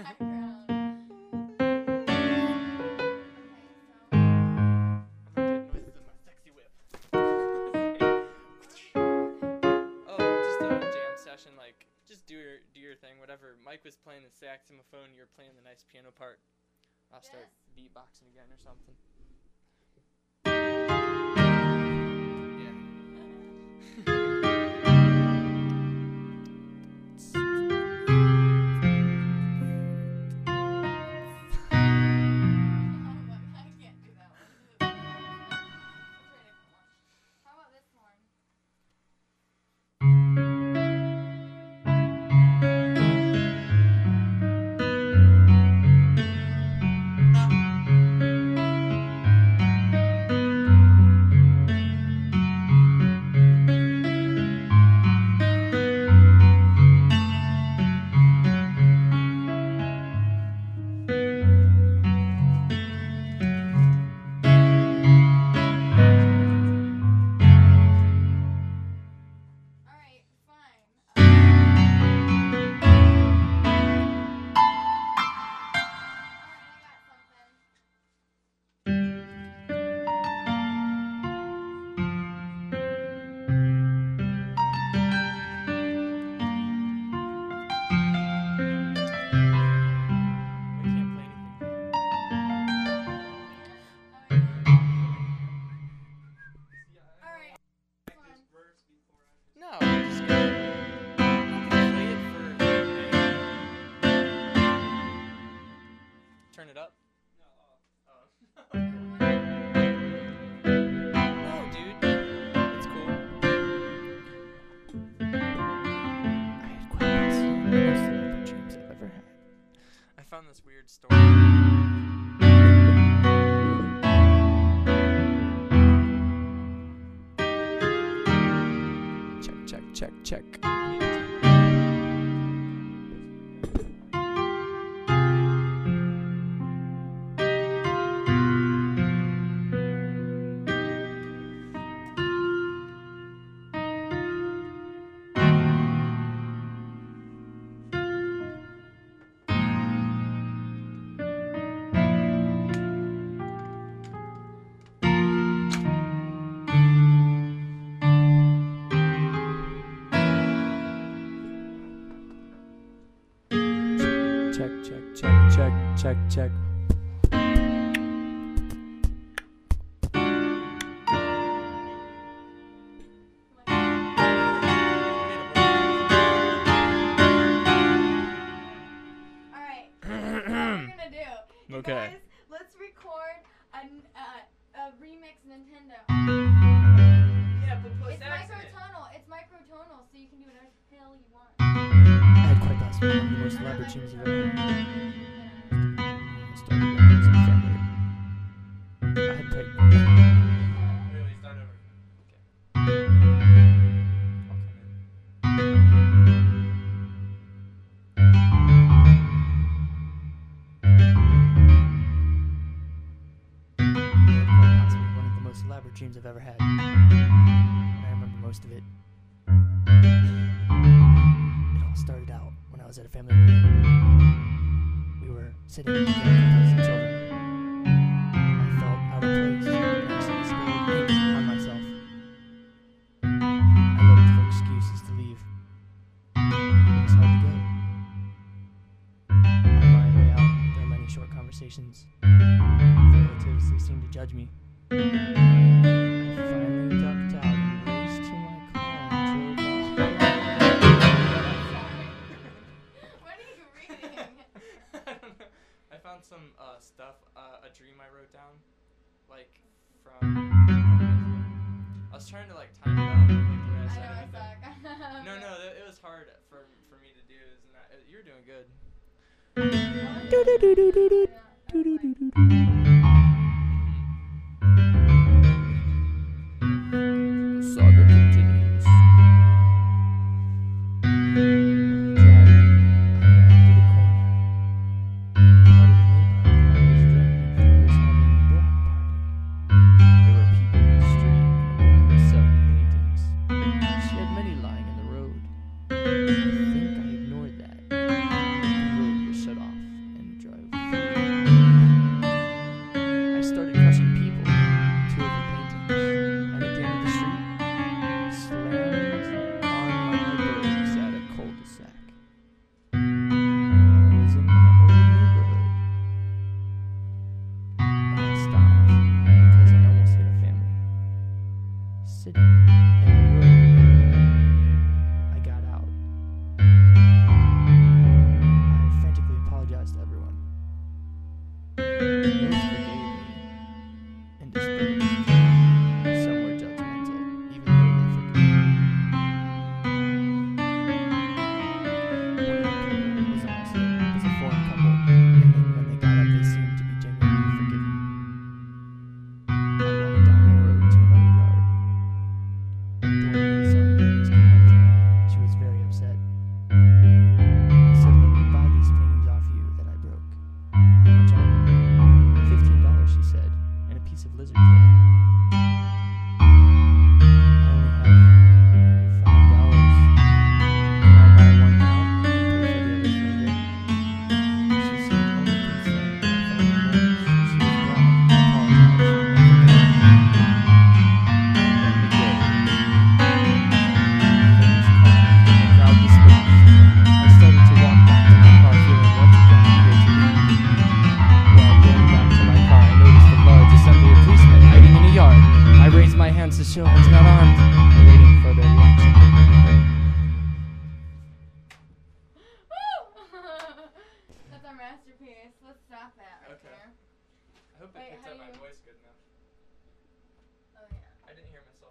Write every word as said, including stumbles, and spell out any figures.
background. Noises of my sexy whip. Oh, just a jam session, like just do your do your thing, whatever. Mike was playing the saxophone, you're playing the nice piano part. I'll start Yes. beatboxing again or something. I can't do that one. I'll try a different one. How about this horn? Alright, fine. Um, Alright, I got something. We can't play anything. Alright. This one. No, I'm just gonna play it for turn it up. No, dude, it's cool. I had quite the most elaborate dreams I've ever had. I found this weird story. Check, check, check, check. Check, check, check, check, check, check. Alright, this is what we're gonna do. You Okay. guys, let's record a, n- uh, a remix Nintendo. Yeah, but put It's sax in it. microtonal. It's microtonal, so you can do whatever the hell you want. I had quite possibly one of the most elaborate dreams I've ever had. I started when I was in family. I had quite. Really, start over. I'll come in. I had quite possibly one of the most elaborate dreams I've ever had. And I remember most of it. It all started out when I was at a family reunion. We were sitting together as children. I felt out of place and actually spilled ink on myself. I looked for excuses to leave. It was hard to go. On my way out, there were many short conversations. Relatives, they seemed to judge me. I finally ducked out and raced to my car and drove off. What are you reading? I don't know. I found some uh, stuff, uh, a dream I wrote down, like from. I was trying to like time it out, like the way I I said know I it. but- suck. No, no, th- it was hard for for me to do. Isn't that? uh, You're doing good. The saga continues. Most forgave me and dispersed. Some were judgmental, even though they forgave me. One of the people was a Muslim, was a foreign couple, and then when they got up, they seemed to be genuinely forgiving. I walked down the road to another yard. The woman who was selling paintings came up to me. She was very upset. I said, "Let me buy these paintings off you that I broke." "How much are they?" Fifteen dollars, she said, and a piece of lizard tail. "I only have five dollars. Can I buy one now and pay for the others later?" She seemed only concerned that I felt remorse. She was glad. I apologized. Then the day. Things calmed and the crowd dispersed. I started to walk back to my car, feeling once again eager to leave. While going back to my car, I noticed a large assembly of policemen hiding in a yard. I raised my hands to show I was not armed, waiting for their reaction. Woo! That's our masterpiece. Let's stop that right Okay. there. I hope Wait, it picked how up my do you- voice good enough. Oh yeah. I didn't hear myself.